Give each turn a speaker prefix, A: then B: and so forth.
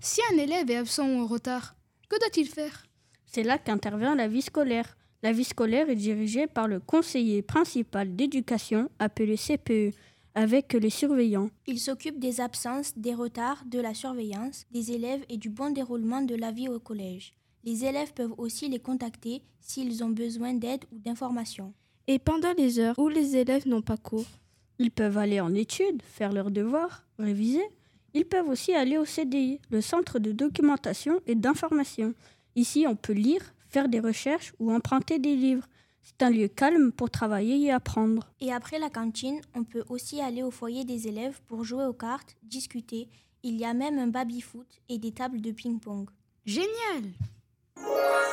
A: Si un élève est absent ou en retard, que doit-il faire ?
B: C'est là qu'intervient la vie scolaire. La vie scolaire est dirigée par le conseiller principal d'éducation, appelé CPE, avec les surveillants.
C: Il s'occupe des absences, des retards, de la surveillance des élèves et du bon déroulement de la vie au collège. Les élèves peuvent aussi les contacter s'ils ont besoin d'aide ou d'informations.
D: Et pendant les heures où les élèves n'ont pas cours,
B: Ils peuvent aller en études, faire leurs devoirs, réviser. Ils peuvent aussi aller au CDI, le centre de documentation et d'information. Ici, on peut lire, faire des recherches ou emprunter des livres. C'est un lieu calme pour travailler et apprendre.
C: Et après la cantine, on peut aussi aller au foyer des élèves pour jouer aux cartes, discuter. Il y a même un baby-foot et des tables de ping-pong.
A: Génial !